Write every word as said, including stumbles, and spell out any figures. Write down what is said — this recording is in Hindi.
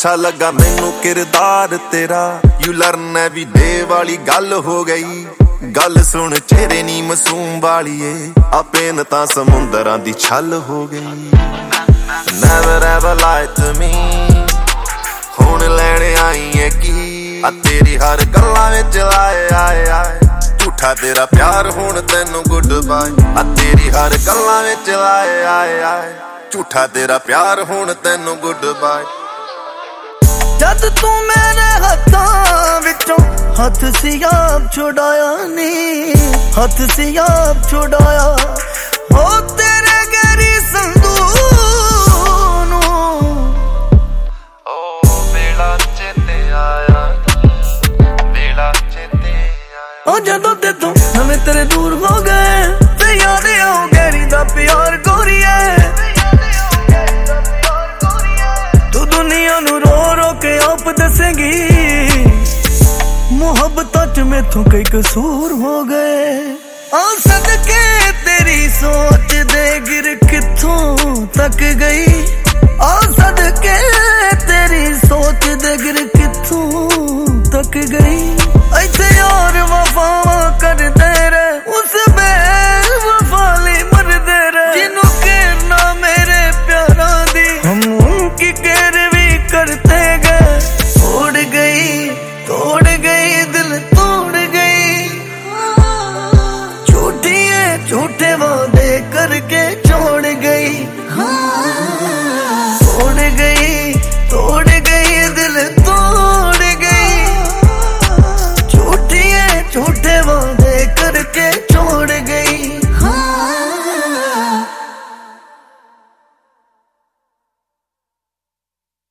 अच्छा लगा मैनू किरदार तेरा, यू लर्न एवरी डे वाली गल हो गई। गल सुन चेहरे नी मासूम वालीए, अपेन तां समुंदरां दी छल हो गई। Never ever lie to me, हुण लैणे आई है की आ तेरी हर गल्लां विच आए आए आए। झूठा तेरा प्यार हुण तैनू गुड बाय, आ तेरी हर गल्लां विच आए आए आए। झूठा तेरा प्यार हुण तैनू गुड बाय। जद तू मेरे हत्थां विचों हथ सियाब छुड़ाया नी, हथ सियाब छुड़ाया हो तेरे गैरी संदूर नू। ओ वेला चेते आया, वेला चेते आया। ओ जदों ते तू नवें तेरे दूर हो गए, ते याद आओ गैरी दा प्यार गोरिए। तू दुनिया नू रो रो के आप दसेगी, मुहब्बतां च मैथों कई कसूर हो गए। आ सदके तेरी सोच दे गिर कित्थों तक गई, आ सदके तेरी सोच दे गिर कित्थों तक गई। इत्थे यार वफावां